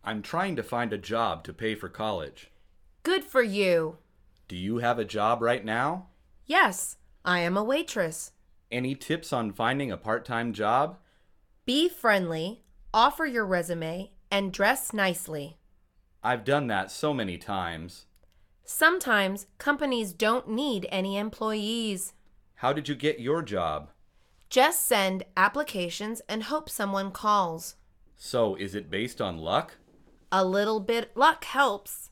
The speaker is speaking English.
I'm trying to find a job to pay for college. Good for you. Do you have a job right now? Yes, I am a waitress. Any tips on finding a part-time job? Be friendly, offer your resume, and dress nicely. I've done that so many times. Sometimes companies don't need any employees. How did you get your job? Just send applications and hope someone calls. So, is it based on luck? A little bit luck helps.